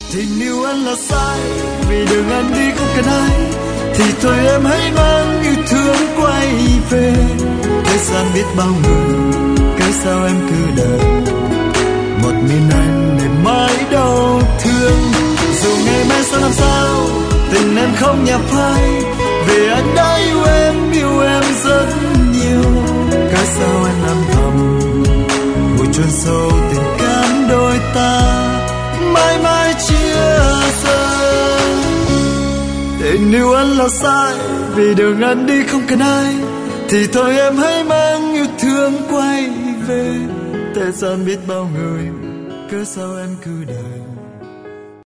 Tình yêu anh là sai, vì đường anh đi không cần ai, thì thôi em hãy mang yêu thương quay về. Thế gian biết bao người, cớ sao em cứ đợi một mình anh để mãi đau thương. Dù ngày mai sẽ làm sao, tình em không nhạt phai, vì anh đã yêu em rất nhiều. Cớ sao anh âm thầm vùi chôn sâu tình cảm đôi ta, mãi mãi chia rẽ. Tình yêu anh là sai, vì đường anh đi không cần ai, thì thôi em hãy mang yêu thương quay về. Thế gian biết bao người, cớ sao em cứ đợi